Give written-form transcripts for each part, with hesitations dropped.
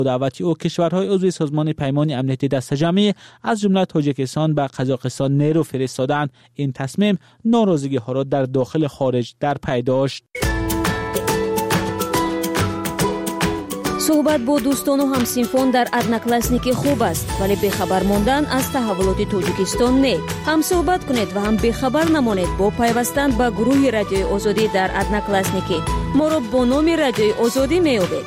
دعوت او کشورهای عضو سازمان پیمان امنیتی دست جمعی از جمله تاجیکستان به قزاقستان نیرو فرستادند. این تصمیم ناراضگی ها را در داخل خارج در پی داشت. صحبت با دوستان و همسینفان در ادناکلاسنیکی خوب است، ولی بخبر ماندن از تحولات تاجیکستان نه. هم صحبت کنید و هم بخبر نمانید با پیوستن به گروه رادیوی آزادی در ادناکلاسنیکی. ما را با نام رادیوی آزادی میابید.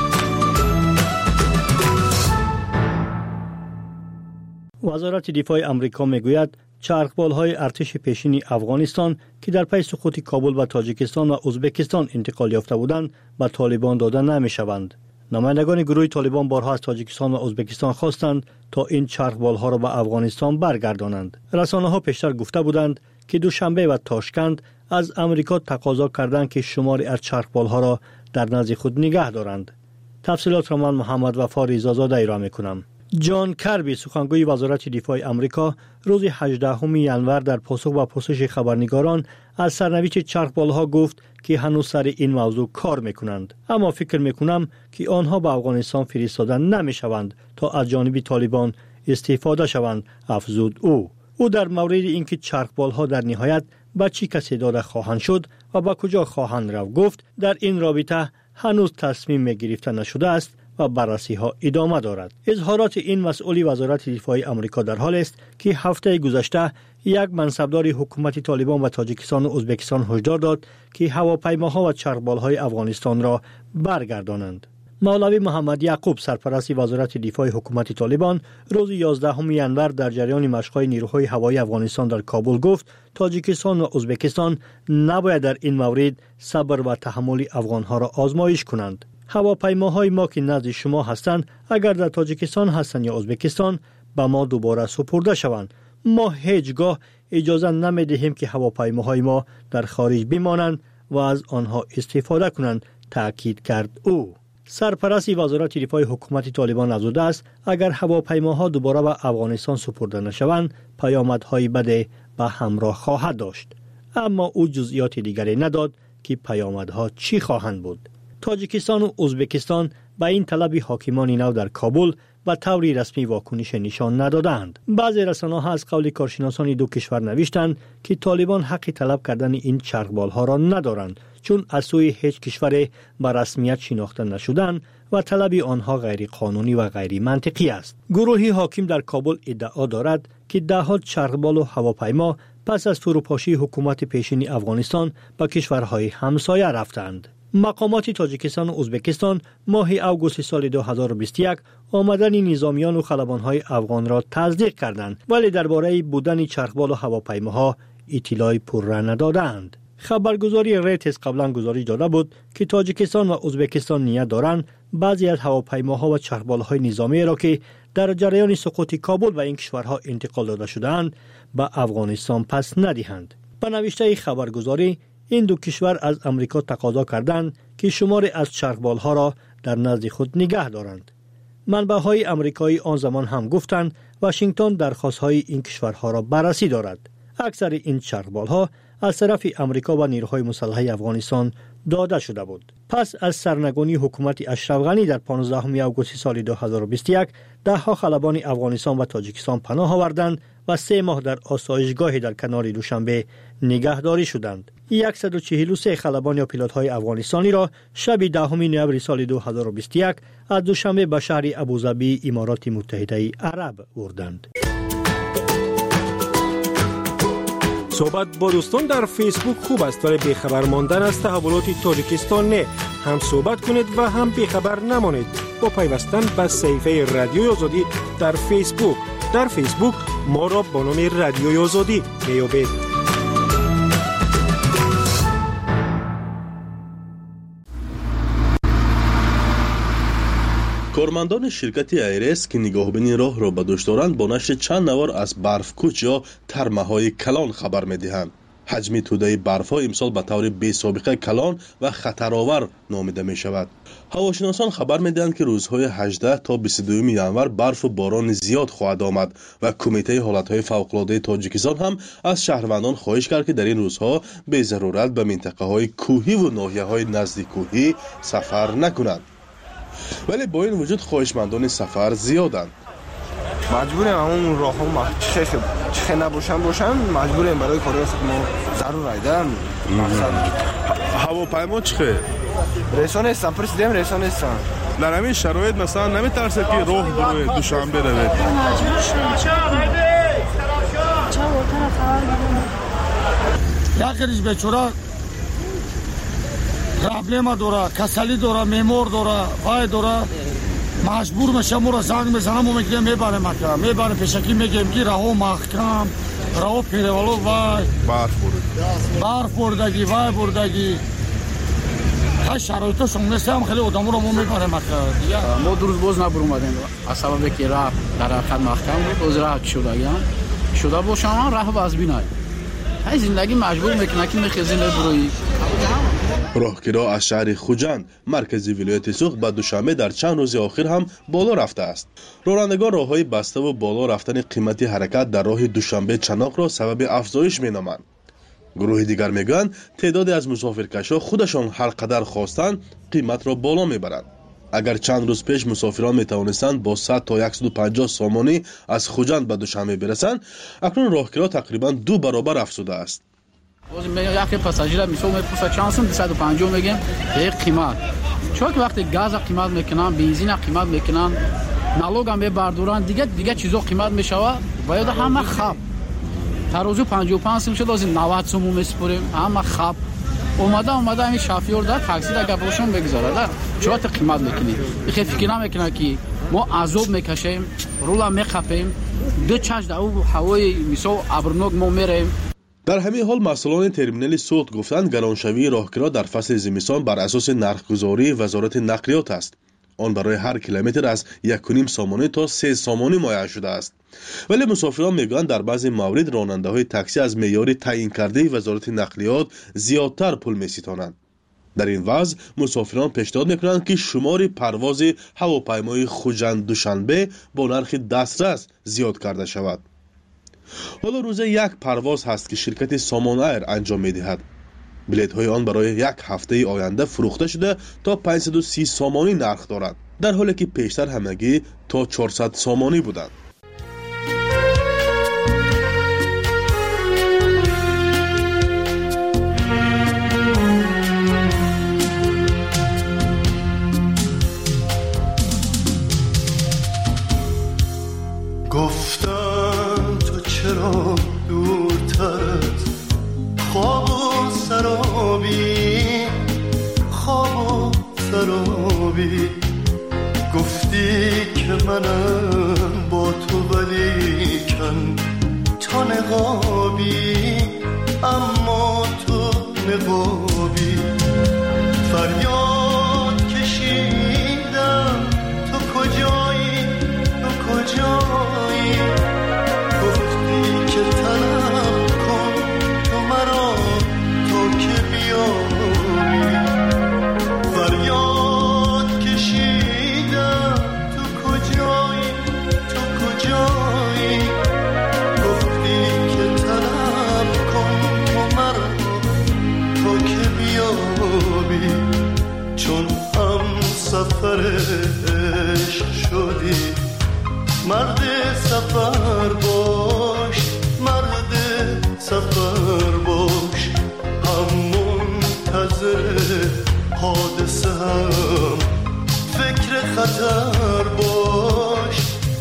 وزارت دفاع آمریکا میگوید چرخبال‌های ارتش پیشین افغانستان که در پی سقوط کابل به تاجیکستان و ازبکستان انتقال یافته بودند به طالبان داده نمی‌شوند. نمایندگان گروه طالبان بارها از تاجیکستان و ازبکستان خواستند تا این چرخبال‌ها را به افغانستان برگردانند. رسانه‌ها پیشتر گفته بودند که دوشنبه و تاشکند از امریکا تقاضا کردند که شماری از چرخبال‌ها را در نزد خود نگه دارند. تفصیلات را من محمد وفا رضازاده ارائه می‌کنم. جان کربی سخنگوی وزارت دفاع آمریکا روز 18 ژانویه در پاسخ به پرسش خبرنگاران از سرنوشت چرخبال‌ها گفت که هنوز سر این موضوع کار میکنند، اما فکر میکنم که آنها به افغانستان فرستاده نمیشوند تا از جانب طالبان استفاده شوند، افزود او در مورد اینکه چرخبال‌ها در نهایت به چه کسی داده خواهند شد و به کجا خواهند رفت گفت در این رابطه هنوز تصمیم گرفته نشده است و بررسی ها ادامه دارد. اظهارات این مسئول وزارت دفاع آمریکا در حال است که هفته گذشته یک منصبدار حکومت طالبان و تاجیکستان و ازبکستان هشدار داد که هواپیماها و چرخبال‌های افغانستان را برگردانند. مولوی محمد یعقوب سرپرست وزارت دفاع حکومت طالبان روز 11 ژانویه در جریان مشق‌های نیروهای هوایی افغانستان در کابل گفت تاجیکستان و ازبکستان نباید در این مورد صبر و تحمل افغان‌ها را آزمایش کنند. هواپیماهای ما که نزد شما هستند اگر در تاجیکستان هستند یا ازبکستان به ما دوباره سپرده شوند. ما هیچگاه اجازه نمیدهیم که هواپیماهای ما در خارج بمانند و از آنها استفاده کنند، تاکید کرد او. سرپرست وزارت دفاع حکومت طالبان افزوده است اگر هواپیماها دوباره به افغانستان سپرده نشوند پیامدهای بد به همراه خواهد داشت، اما او جزئیات دیگری نداد که پیامدها چی خواهند بود. تاجیکستان و ازبکستان به این طلب حاکمان نو در کابل و طوری رسمی واکنش نشان ندادند. بعضی رسانه‌ها از قول کارشناسان دو کشور نوشتند که طالبان حق طلب کردن این چرخبال‌ها را ندارند چون از سوی هیچ کشور به رسمیت شناخته نشدند و طلب آنها غیر قانونی و غیر منطقی است. گروهی حاکم در کابل ادعا دارد که ده‌ها چرخبال و هواپیما پس از فروپاشی حکومت پیشین افغانستان به کشورهای همسایه رفتند. مقامات تاجیکستان و ازبکستان ماه اوگوست سال 2021 آمدن نظامیان و خلبان‌های افغان را تصدیق کردند، ولی درباره بودن چرخبال و هواپیماها اطلاعی پررو ندادند. خبرگزاری ریتس قبلا گزارش داده بود که تاجیکستان و ازبکستان نیت دارند بعضی از هواپیماها و چرخبال‌های نظامی را که در جریان سقوط کابل و این کشورها انتقال داده شده‌اند به افغانستان پس ندهند. به نوشته خبرگزاری این دو کشور از امریکا تقاضا کردند که شماری از چرخبال‌ها را در نزد خود نگه دارند. منبع‌های آمریکایی آن زمان هم گفتند واشنگتن درخواست‌های این کشورها را بررسی دارد. اکثر این چرخبال‌ها از طرف امریکا و نیروهای مسلح افغانستان داده شده بود. پس از سرنگونی حکومت اشرف غنی در 15 اوگوست سال 2021 ده‌ها خلبان افغانستان و تاجیکستان پناه آوردند و 3 ماه در آسایشگاهی در کنار دوشنبه نگهداری شدند. 143 خلبان یا پیلوت‌های افغانستانی را شب 10 نوامبر سال 2021 از دوشنبه به شهر ابوظبی امارات متحده عرب بردند. صحبت با دوستان در فیسبوک خوب است ولی بیخبر ماندن از تحولات تاجیکستان نه. هم صحبت کنید و هم بیخبر نمانید با پیوستن به صفحه رادیوی آزادی در فیسبوک. در فیسبوک ما را با نام رادیوی آزادی میابید. کارمندان شرکت ایرس که نگاهبینی راه را به دوش دارند با نشر چند نوار از برفکوچ یا ترمه‌های کلان خبر می‌دهند. حجم توده برف‌ها امسال به طور بی سابقه کلان و خطرآور نامیده می‌شود. هواشناسان خبر می‌دهند که روزهای 18 تا 22 ژانویه برف و باران زیاد خواهد آمد و کمیته حالت‌های فوق‌العاده تاجیکستان هم از شهروندان خواهش کرد که در این روزها به ضرورت به منطقه‌های کوهی و ناحیه‌های نزدیک کوهی سفر نکنند. ولی با این وجود خواهشمندان سفر زیادند. مجبوریم همون راه ها چه نباشن مجبوریم برای کار ما ضرور رایده هواپیما چه؟ رسان هستم پرسیدیم رسان هستم. در همین شرایط مثلا نمیترسه که راه بروید دوشنبه روید؟ یکیش بیچاره پرابلم داره، کسلی داره، میمور داره، وای داره، مجبور میشه ما را زنگ میزنم و میگیم میبریم پیشکی میگیم که راه محکم راه پیروالو وای برف بردگی وای بردگی های شرایطشون مثل هم خیلی آدم رو ما میبریم ما دو روز باز نبر اومدیم از سبب که راه در حقیقت محکم بود باز راه شده باشم راه باز بینای های زندگی مجبور میکنه که میخیزین بروی. راهگیرها از شهر خوجند مرکزی ولایت سوخت به دوشنبه در چند روز اخیر هم بالا رفته است. رانندگان راههای بسته و بالا رفتن قیمت حرکت در راه دوشنبه چناق را سبب افزایش مینامند. گروه دیگر میگویند تعدادی از مسافرکشان خودشان هر قدر خواستند قیمت را بالا میبرند. اگر چند روز پیش مسافران میتوانستند با 100 تا 150 سامانی از خوجند به دوشنبه برسند، اکنون راهگیرها تقریبا 2 برابر افزوده است. یک پاساژیر میپرسه چند 250 میگیم یک قیمت چون که وقتی گاز قیمت میکنن بنزین قیمت میکنن نالوگ هم بردارن دیگه چیزا قیمت میشوه باید همه خب ترازو 55 سیم شد لازم 90 سوم میسپریم همه خب اومده این شافیور داد تاکسی دا گپشون بگذاره چرا قیمت میکنی بخیر فکر نمیکنه که ما عذاب میکشیم رولا میخپیم دو چش در هوای میسو ابرنوک ما میریم. در همین حال مسئولان ترمینال صوت گفتند گرانشوی راهگیرها در فصل زمستان بر اساس نرخگذاری وزارت نقلیات است. آن برای هر کیلومتر از 1.5 سامانی تا 3 سامانی معین شده است. ولی مسافران میگویند در بعضی موارد راننده‌های تاکسی از معیار تعیین کرده وزارت نقلیات زیادتر پول می‌ستانند. در این وضع مسافران پیشنهاد میکنند که شمار پرواز هواپیمای خوجند دوشنبه با نرخ دسترس زیاد کرده شود. حالا روز یک پرواز هست که شرکت سامان ایر انجام میدهد. بلیط های آن برای یک هفته آینده فروخته شده تا 530 سامانی نرخ دارد، در حالی که پیشتر همگی تا 400 سامانی بودند. گفتم تو چرا دورتر از خواب و سرابی گفتی که منم با تو ولیکن تا نقابی اما تو نقابی فریاد کشیدم تو کجایی گفتی که طلب کن تو مرا تا که بیایی فریاد کشیدم تو کجایی گفتی که طلب کن تو مرا تا که بیایی چون هم سفر عشق شدی مرد سفر باش هم منتظر حادثه هم فکر خطر باش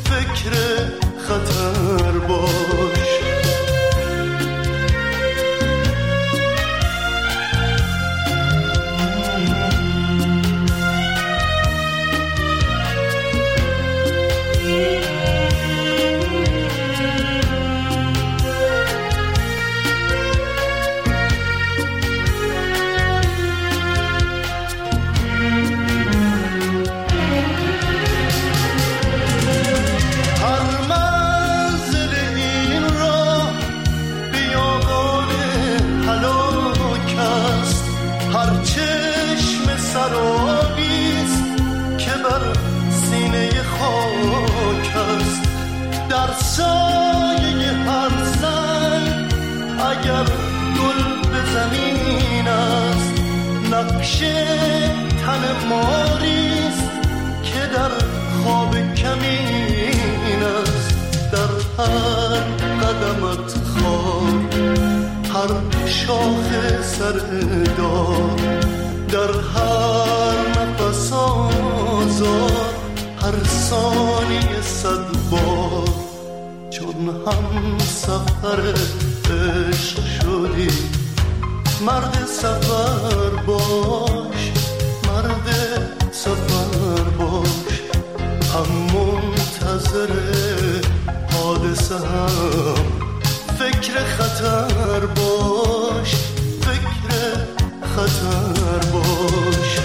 در سایه هر سنگ اگر گل به زمین است نقش تن ماریست در خواب کمین است، در هر قدمت خار، هر شاخ سردار، در هر نفس آزار، هر ثانیه صد بار، چون هم سفر عشق شدی، مرد سفر باش، مرد سفر باش، هم منتظر حادثه هم فکر خطر باش، فکر خطر باش.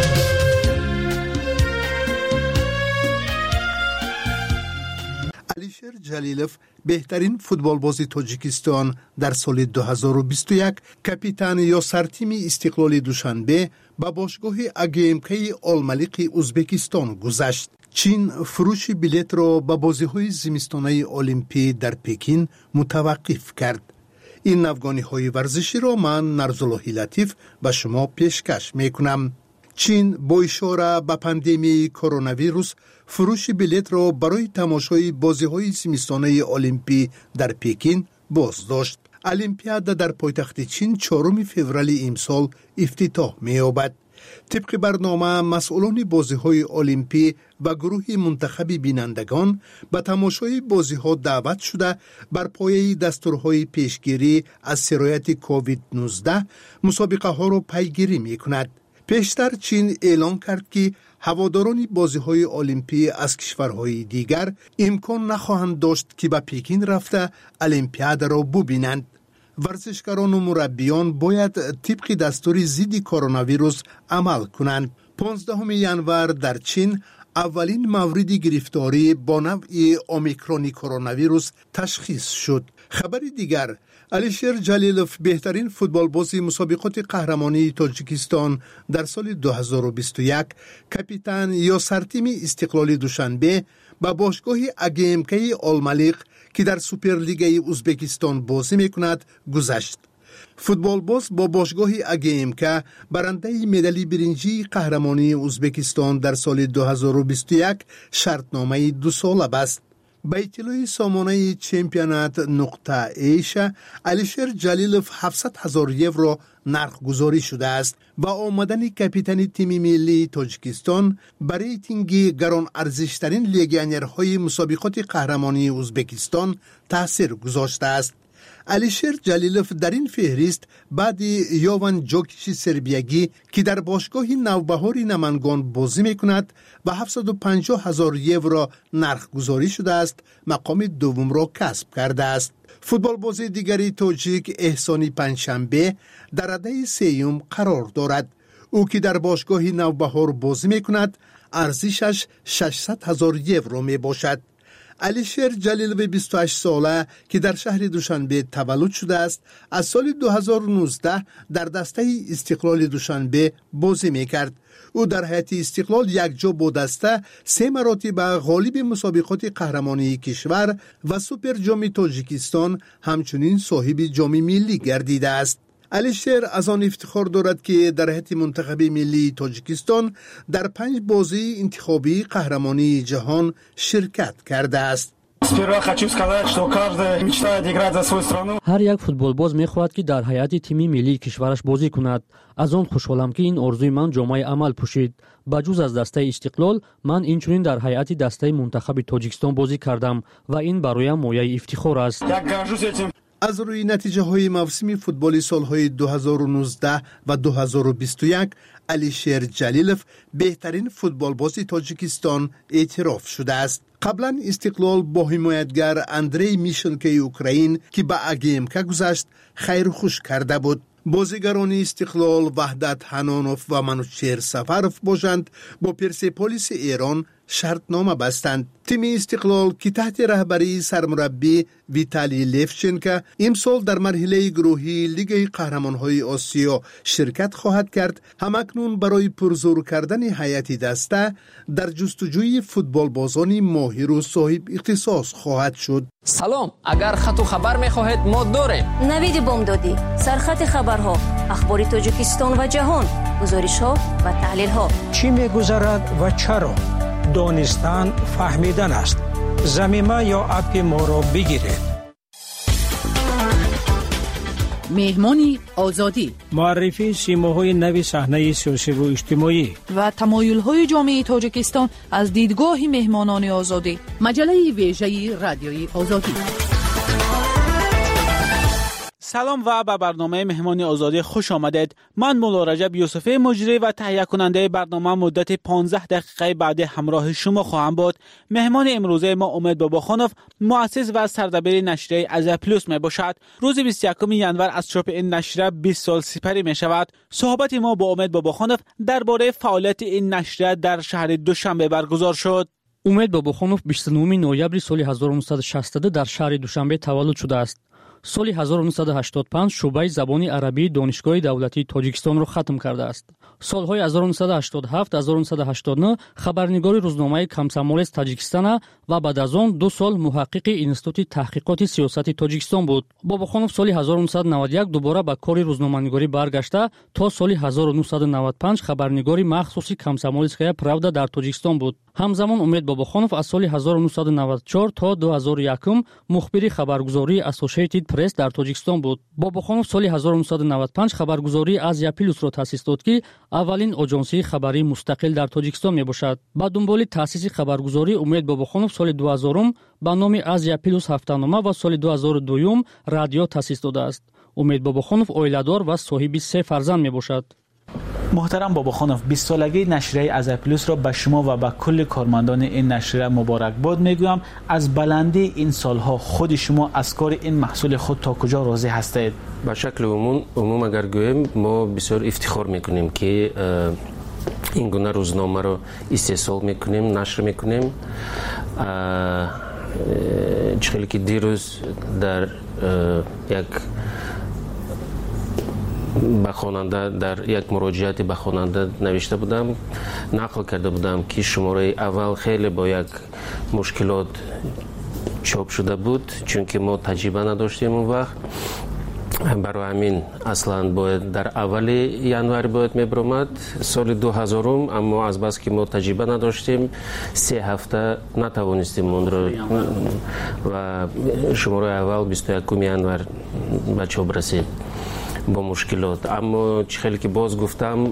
علیشیر جلیلوف بهترین فوتبالباز تاجیکستان در سال 2021 کاپیتان یاسر تیم استقلال دوشنبه با باشگاه اگیمکی الملیق ازبکستان گذشت. چین فروش بلیط را به بازی‌های زمستانه المپی در پکین متوقف کرد. این افغانی‌های ورزشی را من نرزالله لطیف به شما پیشکش می‌کنم. چین با اشاره به پاندمی کرونا ویروس فروش بلیط را برای تماشای بازی‌های زمستانه المپی در پکین بازداشت. المپیاد در پایتخت چین 4 فوریه امسال افتتاح می‌یابد. طبق برنامه مسئولان بازی‌های المپی و گروه منتخب بینندگان به تماشای بازی‌ها دعوت شده بر پایه دستورهای پیشگیری از سرایت کووید 19 مسابقه ها را پیگیری می‌کند. پیشتر چین اعلام کرد که هواداران بازی‌های المپی از کشورهای دیگر امکان نخواهند داشت که به پکین رفته المپیاد را ببینند. ورزشکاران و مربیان باید طبق دستور ضد کرونا ویروس عمل کنند. 15 ژانویه در چین اولین مورد گرفتاری با نوع اومیکرون کرونا ویروس تشخیص شد. خبر دیگر، علیشیر جلیلوف بهترین فوتبالباز مسابقات قهرمانی تاجیکستان در سال 2021 کاپیتان یاسر تیم استقلال دوشنبه با باشگاه اگیمکی الملیق که در سوپرلیگ ازبکستان بازی میکند گذشت. فوتبالباز با باشگاه اگیمکا برنده مدال برنجی قهرمانی ازبکستان در سال 2021 شرطنامه 2 ساله بست. با اطلاع سامانه چمپیونات نقطه ایش، علیشیر جلیلوف 700,000 یورو نرخ گذاری شده است و آمدن کاپیتان تیم ملی تاجیکستان برای ریتینگ گران ارزشترین لیگیونرهای مسابقات قهرمانی ازبکستان تاثیر گذاشته است. علیشیر جلیلوف در این فهرست بعد یوان جوکیچ سربیایی که در باشگاه نوبهار نمنگان بازی میکند و 750,000 یورو نرخ گذاری شده است مقام دوم را کسب کرده است. فوتبالباز دیگری تاجیک احسانی پنجشنبه در رده سوم قرار دارد. او که در باشگاه نوبهار بازی میکند ارزشش 600,000 یورو می باشد. علیشیر جلیلوف 28 ساله که در شهر دوشنبه تولد شده است از سال 2019 در دسته استقلال دوشنبه بازی میکرد. او در هیئت استقلال یک جا با دسته 3 مراتب غالب مسابقات قهرمانی کشور و سوپر جام تاجیکستان همچنین صاحب جام ملی گردیده است. علیشیر از آن افتخار دارد که در هیئت منتخب ملی تاجیکستان در 5 بازی انتخابی قهرمانی جهان شرکت کرده است. هر یک فوتبالباز می‌خواهد که در هیئت تیم ملی کشورش بازی کند. از آن خوشحالم که این آرزوی من جامعه عمل پوشید. بجز از دسته استقلال من اینچنین در هیئت دسته منتخب تاجیکستان بازی کردم و این برایم مایه افتخار است. از روی نتیجه های موسمی فوتبال سالهای 2019 و 2021 علیشیر جلیلوف بهترین فوتبالباز تاجیکستان اعتراف شده است. قبلا استقلال با حمایتگر اندری میشنکی اوکراین که به اگیمکا گذشت خیر خوش کرده بود. بازیگران استقلال وحدت حنانوف و منوچهر سفروف باشند با پرسپولیس ایران شرطنامه بستند. تیم استقلال که تحت رهبری سرمربی ویتالی لیفچنکا امسال در مرحله گروهی لیگ قهرمان‌های آسیا شرکت خواهد کرد، همکنون برای پرزور کردن هیئت دسته در جستجوی فوتبالبازان ماهر و صاحب اختصاص خواهد شد. سلام، اگر خط و خبر می‌خواهید ما داریم. نوید بامدادی، سرخط خبرها، اخبار تاجیکستان و جهان، گزارش‌ها و تحلیل‌ها. چی می‌گذرد و چرا؟ دانستن فهمیدن است. ضمیمه یا اپ ما را بگیرید. مهمانی آزادی، معرفی سیماهای نوی صحنه سیاسی و اجتماعی و تمایل‌های جامعه تاجیکستان از دیدگاه مهمانان آزادی. مجله ویژه رادیوی آزادی. سلام و به برنامه مهمانی آزادی خوش آمدید. من مولا رجب یوسفی مجری و تهیه کننده برنامه مدت 15 دقیقه بعد همراه شما خواهم بود. مهمان امروزه ما امید باباخانوف، مؤسس و سردبیر نشریه آزیا پلوس می باشد. روز 21 ژانویه از چاپ این نشریه 20 سال سپری می شود. صحبت ما با امید باباخانوف درباره فعالیت این نشریه در شهر دوشنبه برگزار شد. امید باباخانوف 29 نوامبر سال 1962 در شهر دوشنبه تولد شده است. سال 1985 شعبه زبان عربی دانشگاه دولتی تاجیکستان را ختم کرده است. سالهای 1987 1989 خبرنگار روزنامه کمسمول تاجیکستان و بعد از آن 2 سال محقق انستیتوت تحقیقات سیاسی تاجیکستان بود. باباخانوف سال 1991 دوباره به کار روزنامه‌نگاری برگشته تا سال 1995 خبرنگار مخصوصی کمسمولسکایا правда در تاجیکستان بود. همزمان امید باباخانوف از سال 1994 تا 2001 مخبر خبرگزاری اسوسییتد پرس در تاجیکستان بود. باباخانوف سال 1995 خبرگزاری آزیا پلوس را تأسیس داد که اولین آژانسی خبری مستقل در تاجیکستان می باشد. با دنبال تأسیس خبرگزاری امید باباخانوف سال 2000 با نام آزیا پلوس هفته‌نامه و سال 2002 رادیو تأسیس داده است. امید باباخانوف عائله‌دار و صاحب 3 فرزند می باشد. محترم باباخانوف، 20 سالگی نشریه آزیا پلوس را به شما و به کل کارمندان این نشریه مبارک باد میگویم. از بلندی این سالها خود شما از کار این محصول خود تا کجا راضی هستید؟ به شکل عموم اگر گویم ما بسیار افتخار میکنیم که این گونه روزنامه را استحصال میکنیم، نشر میکنیم. چخیلی که دیروز در یک به خواننده در یک مراجعاتی به خواننده نوشته بودم، نقل کرده بودم که شماره اول خیلی با یک مشکلات چاپ شده بود چون که ما تجربه نداشتیم اون وقت. برای همین اصلا باید در اول ژانویه باید میبرامد سال 2000 اما از بس که ما تجربه نداشتیم 3 هفته نتوانستیم اون رو و شماره اول 21 ژانویه به چاپ رسید با مشکلات. اما چخیلی که باز گفتم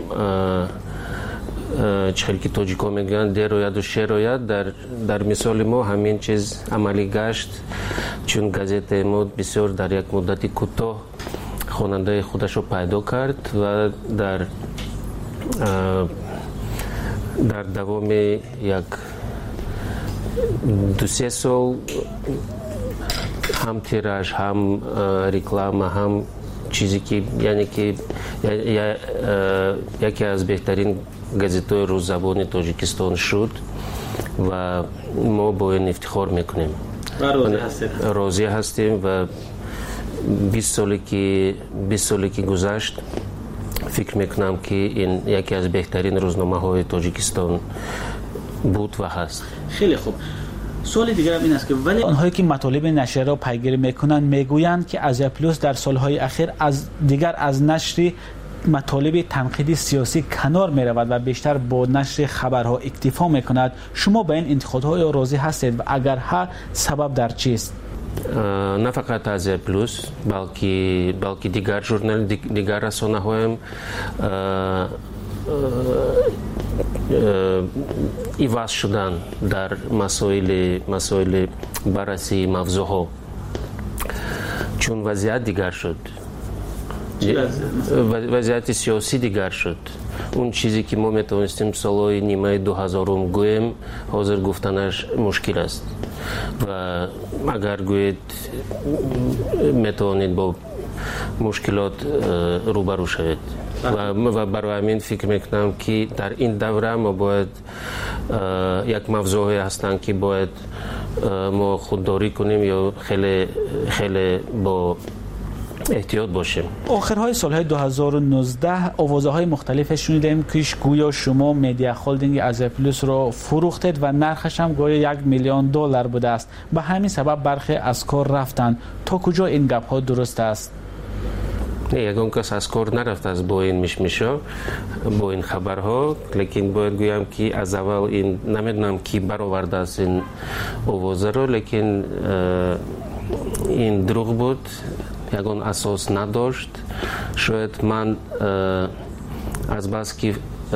چخیلی که تاجیکا میگن دیر روید و شیر روید، در مثال ما همین چیز عملی گشت چون گازت ما بسیار در یک مدت کوتاه خواننده خودش رو پیدا کرد و در دوام یک 2-3 سال هم تیراژ هم رکلام هم چیزی که یعنی که یکی از بهترین گازت‌های روززبان تاجیکستان شد و ما با این افتخار میکنیم و راضی هستیم و 20 سالی که گذشت فکر میکنم که این یکی از بهترین روزنامه‌های تاجیکستان بود و هست. خیلی خوب. سوال دیگر هم این است که ولی آنهایی که مطالب نشریه را پیگیری میکنند میگویند که آزیا پلوس در سالهای اخیر از نشر مطالب تنقیدی سیاسی کنار می رود و بیشتر با نشر خبرها اکتفا میکند. شما به این انتقادهای راضی هستید و اگر ها سبب در چیست؟ نه فقط آزیا پلوس بلکه دیگر ژورنال دیگر رسانه هایم ایواز شدن در مسائل بررسی موضوعها چون وضعیت دیگر شد، وضعیت سیاسی دیگر شد. اون چیزی که ما میتونستیم سالهای نیمه 2000 گویم حاضر گفتنش مشکل است و اگر گوید میتونید با مشکلات روبرو شوید و برای همین فکر میکنم که در این دوره ما باید یک موضوعی هستن که باید ما خودداری کنیم یا خیلی با احتیاط باشیم. آخرهای سالهای 2019 آوازهای مختلف شنیدیم که گویا شما مدیا هولدینگ آزیا پلوس رو فروختید و نرخش هم گویا $1 میلیون بوده است. به همین سبب برخی از کار رفتند. تا کجا این گپ ها درست است؟ ягон кас аз кор нарафтааст бо ин мишмишо, бо ин хабарҳо, лекин бояд гӯям ки аз аввал ин намедонам ки баровардааст ин овозаро, лекин ин дурӯғ буд, ягон асос надошт. Шояд ман аз бас ки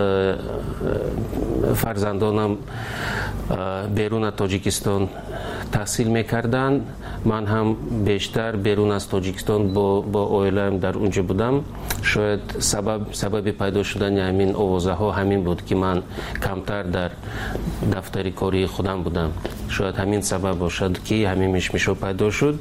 фарзандонам берун аз Тоҷикистон таҳсил мекарданд, ман ҳам бештар берун аз Тоҷикистон бо оилаам дар унҷо будам. Шояд сабаби пайдо шудани ҳамин овозаҳо ҳамин буд ки ман камтар дар дафтари кории худам будам. Шояд ҳамин сабаб бошад ки ҳамин мишмишо пайдо шуд.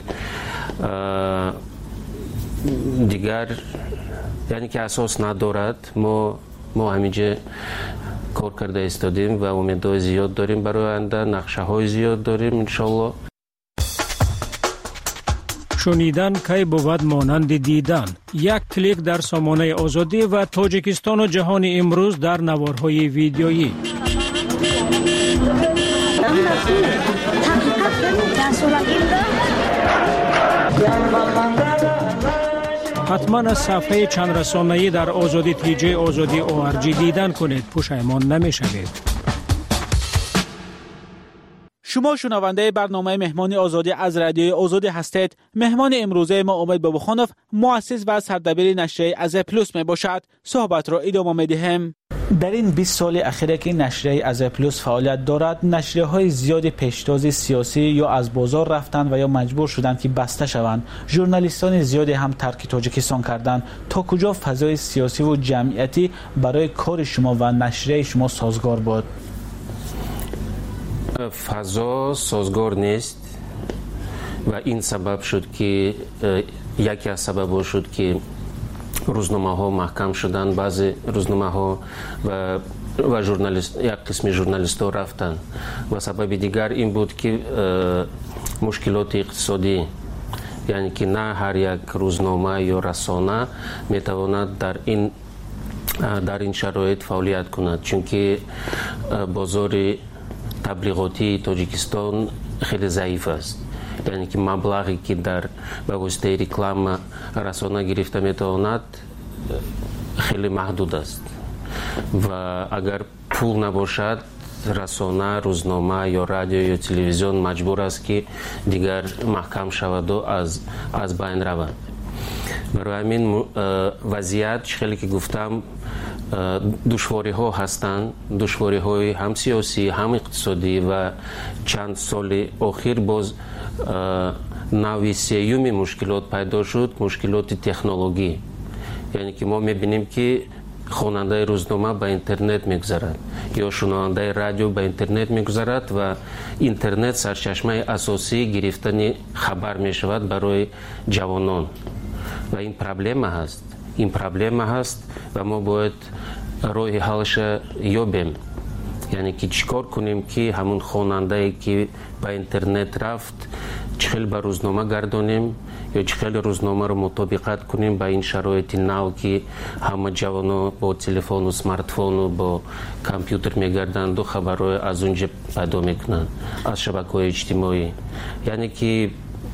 дигар яъне ки асос надорад, мо ҳаминҷа кор карда истодем ва умедҳои зиёд дорем барои оянда, нақшаҳои зиёд дорем иншоалло. шунидан кай бувад монанди дидан. Як клик дар сомонаи озодӣ ва Тоҷикистону ҷаҳони имрӯз дар наворҳои видеоӣ. ҳатман аз сафҳаи чандрасонаӣ дар озоди тиҷаи озоди ORG дидан кунед, пушаймон намешавед. شما شنونده برنامه مهمان آزادی از رادیوی آزادی هستید. مهمان امروزه ما امید بابخانوف، مؤسس و سردبیر نشریه از پلوس می باشد. صحبت را ادامه می‌دهیم. در این 20 سال اخیر که نشریه از پلوس فعالیت دارد، نشریه های زیادی پیشتاز سیاسی یا از بازار رفتند و یا مجبور شدند که بسته شوند. ژورنالیستان زیادی هم ترک تاجیکستان کردند. تا کجا فضای سیاسی و جمعیتی برای کار شما و نشریه شما سازگار بود؟ فضا سازگار نیست و این سبب شد که یکی از سبب شد که روزنامه ها محکم شدن، بعضی روزنامه ها و ژورنالیست، یک قسم ژورنالیست ها رفتن و سبب دیگر این بود که مشکلات اقتصادی، یعنی که نه هر یک روزنامه یا رسانه میتواند در این شرایط فعالیت کند، چون که بازار تبلیغاتی تاجیکستان خیلی ضعیف است. یعنی که مبلغی که در به واسطه رکلام رسانه گرفته میتواند خیلی محدود است و اگر پول نباشد رسانه، روزنامه یا رادیو یا تلویزیون مجبور است که دیگر محکم شود و از بین رود. برای همین وضعیت خیلی که گفتم دشواری ها هستند، دشواری های هم سیاسی هم اقتصادی و چند سال اخیر باز نوع سیومی مشکلات پیدا شد، مشکلات تکنولوژی. یعنی که ما میبینیم که خواننده روزنامه به اینترنت میگذرد یا شنونده رادیو به اینترنت میگذرد و اینترنت سرچشمه اساسی گرفتن خبر میشود برای جوانان و این پرابلم هست. این پرابلم هست و ما باید راه حلش یابیم. یعنی که چیکار کنیم که همون خواننده که به اینترنت رفت چخیل به روزنامه گردانیم یا چخیل روزنامه رو مطابقت کنیم با این شرایط نو که همه جوانا با تلفن و سمارتفون و با کامپیوتر میگردند و خبرهای از اونجا پیدا میکنند از شبکه‌های اجتماعی. یعنی که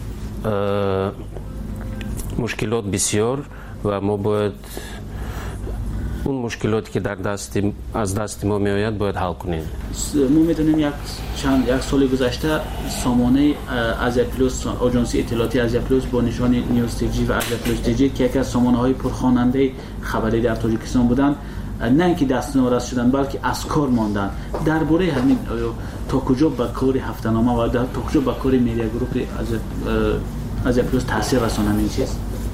مشکلات بسیار و ما باید اون مشکلاتی که از دست ما میآید باید حل کنیم. ما میدونیم یک سال گذشته سامانه از پلوس، آژانسی اطلاعاتی از پلوس با نشان نیوز تیجی و از پلوس تیجی که یکی از سامانه های پرخواننده خبری در تاجیکستان بودند، نه اینکه دست نارس شدن بلکه از کار ماندن. درباره همین تا کجا به کار هفته‌نامه و تا کجا به کار میدیا گروپ از پلوس تاثیر رسانه این چیز؟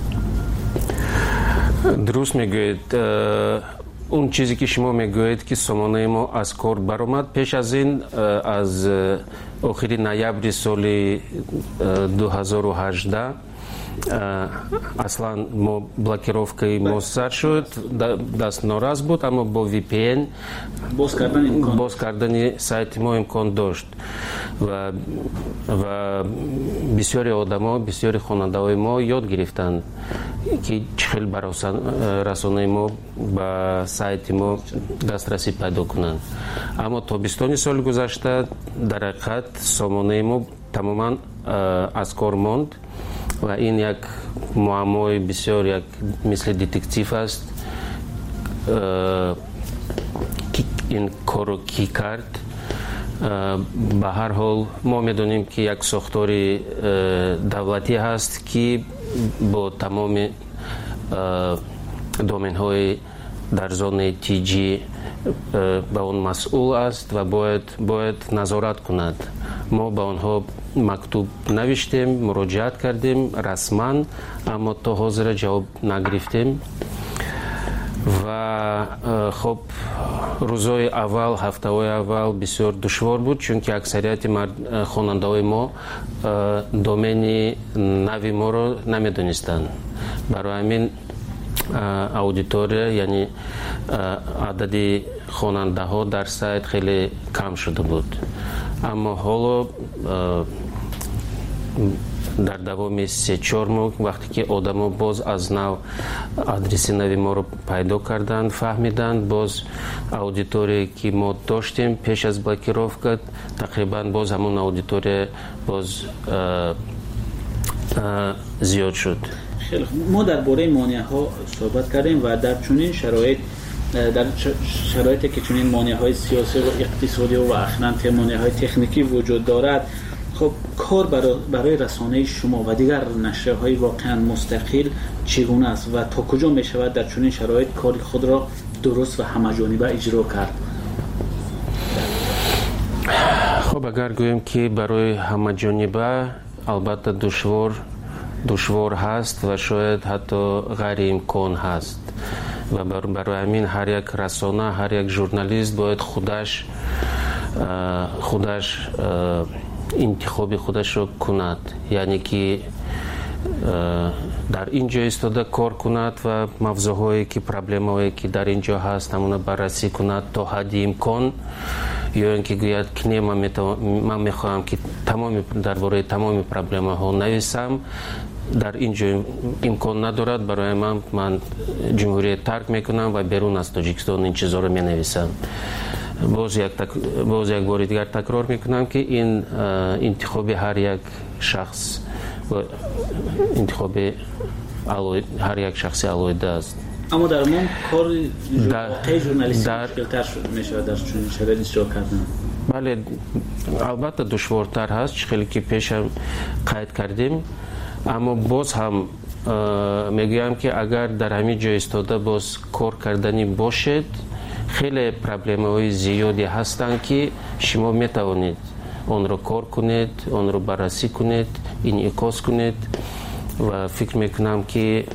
درست میگوید. اون چیزی که شما میگوید که سامانه ما از کار برآمد پیش از این، از آخر نوامبر سال 2018 اصلا ما بلاکировкаи ما سر شد، دست ناراض بود، اما با VPN باز کردن سایت ما امکان داشت و بسیاری آدما، بسیاری خواننده های ما یاد گرفتند که چخیل بر رسانه ما به سایت ما دسترسی پیدا کنند. اما تابستان سال گذشته در حقیقت سامانه ما تماما از کار ماند و این یک معمای بسیار یک مثل دتکتیو است. این کارو کی کرد؟ به هر حال ما میدونیم که یک ساختار دولتی هست که با تمام دومین های در زون تیجی به اون مسئول است و باید نظارت کند. ما به آنها مکتوب نوشتیم، مراجعت کردیم رسما، اما تا حاضر جواب نگرفتیم و خب روزهای اول، هفته‌های اول بسیار دشوار بود، چون که اکثریت خواننده‌های ما دومین نوی ما رو نمیدونستند. برای همین اودیتوری یعنی عدد خواننده ها در سایت خیلی کم شده بود. اما حالا در دوام 3-4 ماه وقتی که آدم باز از نو آدرس نوی ما رو پیدا کردند، فهمیدند باز اودیتوری که ما داشتیم پیش از بلاکیروفکا تقریبا باز همون اودیتوری باز زیاد شد. خیلی خوب. ما درباره مانع ها صحبت کردیم و در چنین شرایطی که چنین مانع های سیاسی و اقتصادی و اخیراً مانع های تکنیکی وجود دارد، خب کار برای رسانه شما و دیگر نشریه‌های واقعا مستقل چگونه است و تا کجا می شود در چنین شرایط کار خود را درست و همه‌جانبه اجرا کرد؟ خب اگر گوییم که برای همه‌جانبه البته دشوار هست و شاید حتی غیر امکان هست و برای همین هر یک رسانه، هر یک ژورنالیست باید خودش انتخاب خودش رو کند، یعنی که در اینجا ایستاده کار کند و موضوعهایی که پرابلم‌هایی که در اینجا هست همون بررسی کند تا حد امکان، یا اینکه گوید که نه من میخواهم که درباره تمام پرابلم‌ها نویسم، در اینجا امکان ندارد، برای من جمهوریت ترک میکنم و بیرون از تاجیکستان این چیزا رو مینویسم. باز یک بار دیگر تکرار میکنم که این انتخاب هر یک شخص و انتخاب هر یک شخصی علایده است. اما در من کار ژورنالیستی مشکل‌تر میشه در چنین شرایطی اجرا کردن. بله البته دشوارتر هست، خیلی که پیش هم قید کردیم، اما باز هم میگویم که اگر در همین جای ایستاده باز کار کردنی باشد، خیلی پرابلم‌های زیادی هستند که شما میتوانید آن را کار کنید، آن را بررسی کنید، انعکاس کنید و فکر میکنم که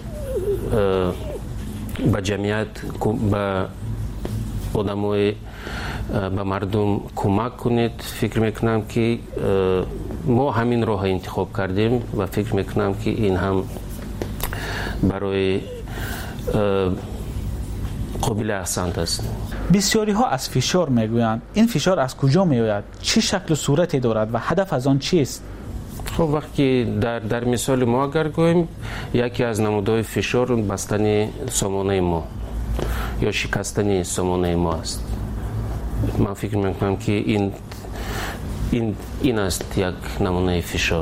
به جمعیت، به آدمای، به مردم کمک کنید. فکر میکنم که ما همین راه انتخاب کردیم و فکر میکنم که این هم برای قابل احسان است. بسیاری ها از فشار میگویند. این فشار از کجا میآید؟ چه شکل و صورتی دارد و هدف از آن چیست؟ خب وقتی در مثال ما اگر گوییم، یکی از نمودهای فشار بستن سامانه ما یا شکستن سامانه ما است. من فکر میکنم که این است یک نمونه فشار.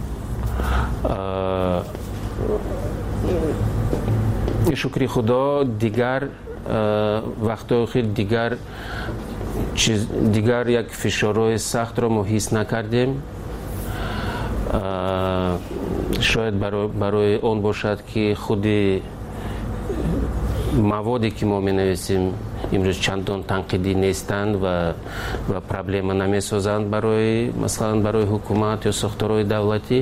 شکر خدا دیگر وقتا خیلی دیگر یک فشارهای سخت را ما حس نکردیم. شاید برای اون باشد که خود موادی که ما می نویسیم امروز چندان تنقیدی نیستند و پرابلم نمی سازند مثلا برای حکومت یا ساختارهای دولتی.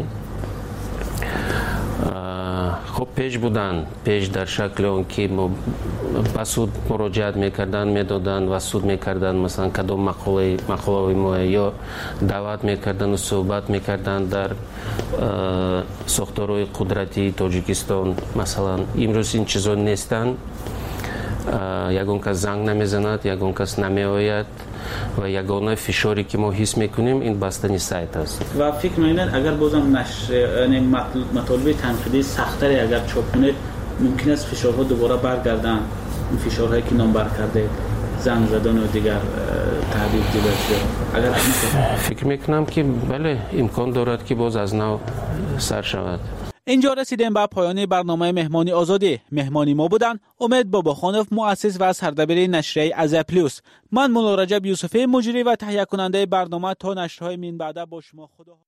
خب پیش در شکل اون که ما بسود مراجعت میکردن، میدادن و سود میکردن، مثلا کدام مقاله ما یا دعوت میکردن و صحبت میکردن در ساختارهای قدرتی تاجیکستان. مثلا امروز این چیزا نیستن، یگان کس زنگ نمیزند، یگان کس نمیآید و یگانه فشاری که ما حس میکنیم این بستن سایت است. و فکر میکنید اگر بازم نشر مطالب تنقیدی سخت‌تری اگر چاپ کنید، ممکن است فشارها دوباره برگردن، این فشارهایی که نام بر کرده، زنگ زدن و دیگر تهدید دیگر. اگر فکر میکنم که بله امکان دارد که باز از نو سر شود. اینجا رسیدیم به پایان برنامه مهمانی آزادی. مهمانی ما بودن امید باباخانوف، مؤسس و سردبیر نشریه از پلیوس. من مولا رجب یوسفی، مجری و تهیه کننده برنامه. تا نشرهای من بعد با شما خدا.